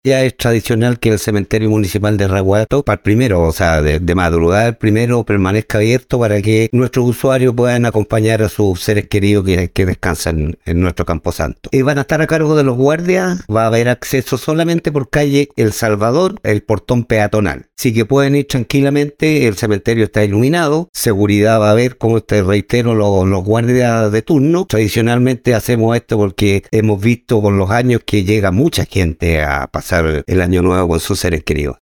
Ya es tradicional que el cementerio municipal de Raguato, para el primero, o sea, de madrugada el primero, permanezca abierto para que nuestros usuarios puedan acompañar a sus seres queridos que descansan en nuestro camposanto. Y van a estar a cargo de los guardias, va a haber acceso solamente por calle El Salvador, el portón peatonal. Así que pueden ir tranquilamente, el cementerio está iluminado, seguridad va a haber, como te reitero, los guardias de turno. Tradicionalmente hacemos esto porque hemos visto con los años que llega mucha gente a pasar el año nuevo con sus seres queridos.